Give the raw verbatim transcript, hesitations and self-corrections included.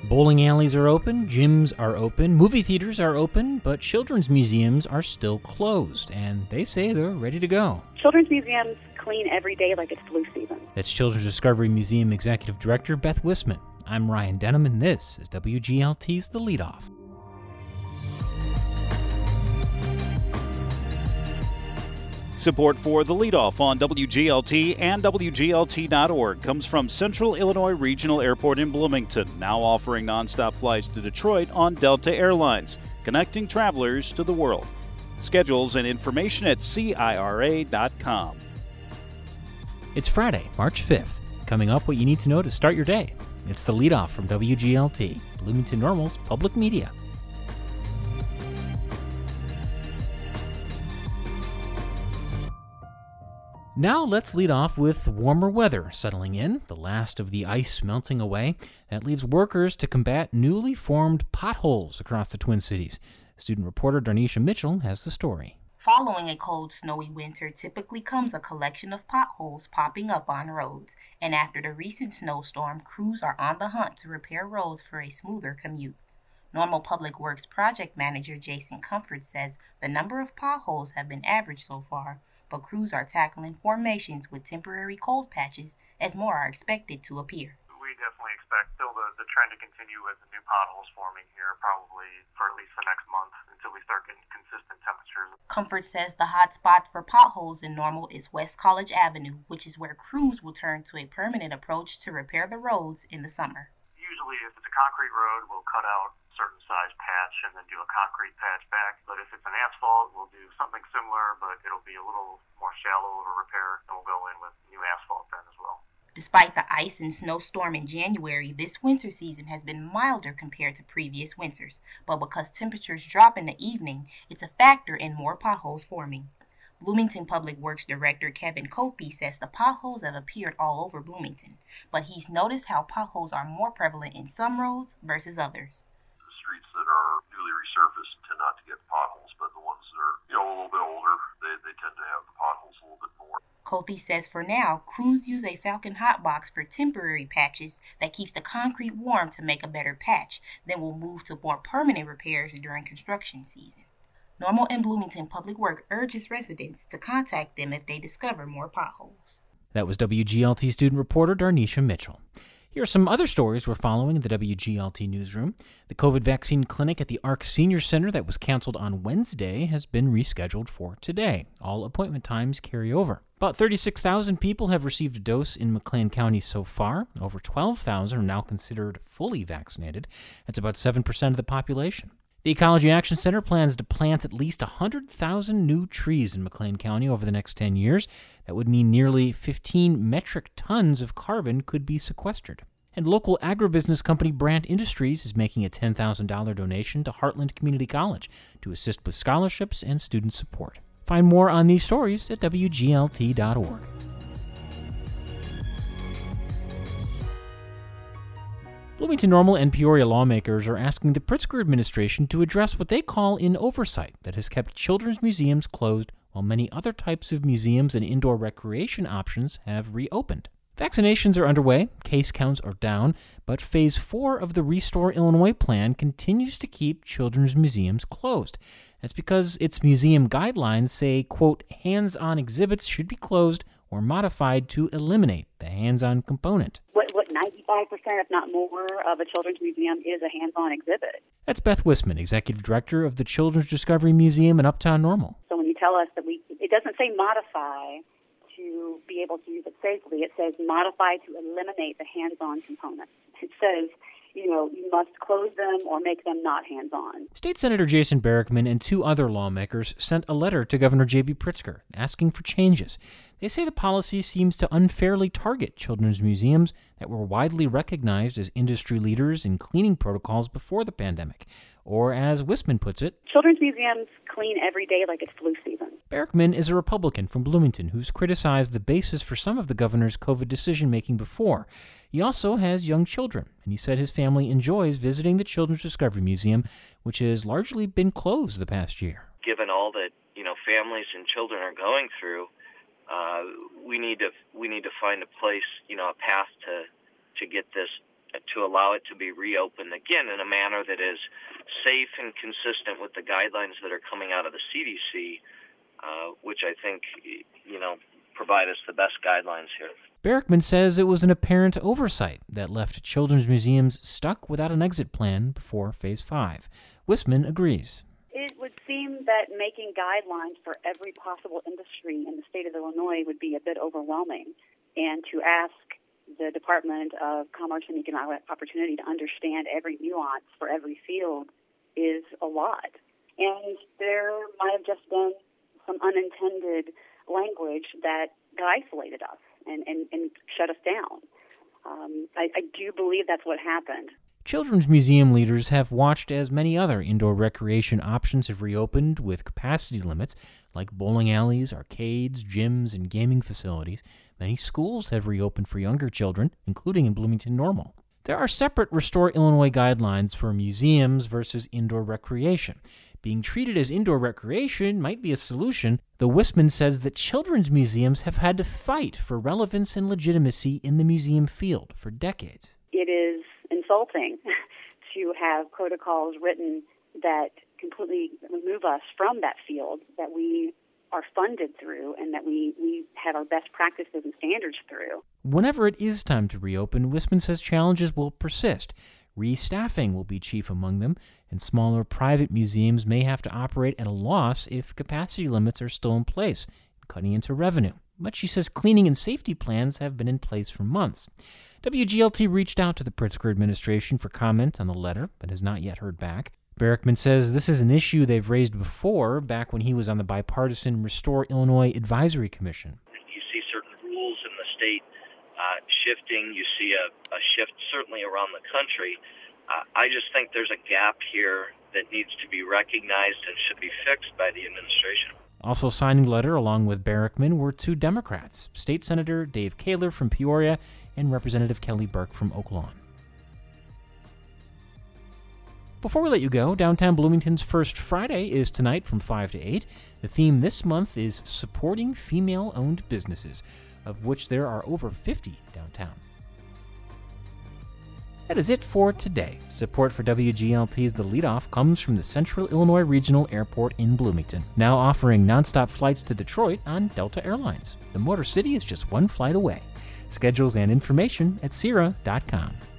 Bowling alleys are open, gyms are open, movie theaters are open, but children's museums are still closed, and they say they're ready to go. Children's museums clean every day like it's flu season. That's Children's Discovery Museum Executive Director Beth Wisman. I'm Ryan Denham, and this is W G L T's The Leadoff. Support for The Leadoff on W G L T and W G L T dot org comes from Central Illinois Regional Airport in Bloomington, now offering nonstop flights to Detroit on Delta Airlines, connecting travelers to the world. Schedules and information at C I R A dot com. It's Friday, March fifth. Coming up, what you need to know to start your day. It's The Leadoff from W G L T, Bloomington Normal's public media. Now let's lead off with warmer weather settling in, the last of the ice melting away. That leaves workers to combat newly formed potholes across the Twin Cities. Student reporter Darnisha Mitchell has the story. Following a cold, snowy winter typically comes a collection of potholes popping up on roads, and after the recent snowstorm, crews are on the hunt to repair roads for a smoother commute. Normal Public Works Project Manager Jason Comfort says the number of potholes have been average so far, but crews are tackling formations with temporary cold patches as more are expected to appear. We definitely expect still the, the trend to continue with the new potholes forming here probably for at least the next month until we start getting consistent temperatures. Comfort says the hot spot for potholes in Normal is West College Avenue, which is where crews will turn to a permanent approach to repair the roads in the summer. Usually if it's a concrete road, we'll cut out certain size patch and then do a concrete patch back. But if it's an asphalt, we'll do something similar, but it'll be a little more shallow of a repair, and we'll go in with new asphalt then as well. Despite the ice and snowstorm in January, this winter season has been milder compared to previous winters. But because temperatures drop in the evening, it's a factor in more potholes forming. Bloomington Public Works Director Kevin Copey says the potholes have appeared all over Bloomington, but he's noticed how potholes are more prevalent in some roads versus others. Streets that are newly resurfaced tend not to get potholes, but the ones that are, you know, a little bit older, they, they tend to have the potholes a little bit more. Cothy says for now, crews use a Falcon hotbox for temporary patches that keeps the concrete warm to make a better patch, then will move to more permanent repairs during construction season. Normal and Bloomington Public Works urges residents to contact them if they discover more potholes. That was W G L T student reporter Darnisha Mitchell. Here are some other stories we're following in the W G L T newsroom. The COVID vaccine clinic at the Arc Senior Center that was canceled on Wednesday has been rescheduled for today. All appointment times carry over. About thirty-six thousand people have received a dose in McLean County so far. Over twelve thousand are now considered fully vaccinated. That's about seven percent of the population. The Ecology Action Center plans to plant at least one hundred thousand new trees in McLean County over the next ten years. That would mean nearly fifteen metric tons of carbon could be sequestered. And local agribusiness company Brandt Industries is making a ten thousand dollars donation to Heartland Community College to assist with scholarships and student support. Find more on these stories at W G L T dot org. Bloomington Normal and Peoria lawmakers are asking the Pritzker administration to address what they call an oversight that has kept children's museums closed while many other types of museums and indoor recreation options have reopened. Vaccinations are underway, case counts are down, but Phase four of the Restore Illinois plan continues to keep children's museums closed. That's because its museum guidelines say, quote, hands-on exhibits should be closed or modified to eliminate the hands-on component. What, what ninety-five percent, if not more, of a children's museum is a hands-on exhibit. That's Beth Wisman, Executive Director of the Children's Discovery Museum in Uptown Normal. So when you tell us that we, it doesn't say modify to be able to use it safely. It says modify to eliminate the hands-on component. It says, you know, you must close them or make them not hands-on. State Senator Jason Barackman and two other lawmakers sent a letter to Governor J B Pritzker asking for changes. They say the policy seems to unfairly target children's museums that were widely recognized as industry leaders in cleaning protocols before the pandemic. Or, as Wisman puts it, children's museums clean every day like it's flu season. Barackman is a Republican from Bloomington who's criticized the basis for some of the governor's COVID decision-making before. He also has young children, and he said his family enjoys visiting the Children's Discovery Museum, which has largely been closed the past year. Given all that, you know, families and children are going through, uh, we need to we need to find a place, you know, a path to to get this to allow it to be reopened again in a manner that is safe and consistent with the guidelines that are coming out of the C D C, uh, which I think, you know, provide us the best guidelines here. Barackman says it was an apparent oversight that left children's museums stuck without an exit plan before Phase five. Wissmann agrees. It would seem that making guidelines for every possible industry in the state of Illinois would be a bit overwhelming, and to ask the Department of Commerce and Economic Opportunity to understand every nuance for every field is a lot. And there might have just been some unintended language that, that isolated us and, and, and shut us down. Um, I, I do believe that's what happened. Children's museum leaders have watched as many other indoor recreation options have reopened with capacity limits, like bowling alleys, arcades, gyms, and gaming facilities. Many schools have reopened for younger children, including in Bloomington Normal. There are separate Restore Illinois guidelines for museums versus indoor recreation. Being treated as indoor recreation might be a solution, though Wissmann says that children's museums have had to fight for relevance and legitimacy in the museum field for decades. It is insulting to have protocols written that completely remove us from that field that we are funded through and that we, we have our best practices and standards through. Whenever it is time to reopen, Wissmann says challenges will persist. Restaffing will be chief among them, and smaller private museums may have to operate at a loss if capacity limits are still in place, cutting into revenue. But she says cleaning and safety plans have been in place for months. W G L T reached out to the Pritzker administration for comment on the letter, but has not yet heard back. Barackman says this is an issue they've raised before, back when he was on the bipartisan Restore Illinois Advisory Commission. You see certain rules in the state uh, shifting. You see a, a shift certainly around the country. Uh, I just think there's a gap here that needs to be recognized and should be fixed by the administration. Also signing the letter along with Barackman were two Democrats, State Senator Dave Kaler from Peoria and Representative Kelly Burke from Oak Lawn. Before we let you go, Downtown Bloomington's First Friday is tonight from five to eight. The theme this month is supporting female-owned businesses, of which there are over fifty downtown. That is it for today. Support for W G L T's The Leadoff comes from the Central Illinois Regional Airport in Bloomington, now offering nonstop flights to Detroit on Delta Airlines. The Motor City is just one flight away. Schedules and information at C I R A dot com.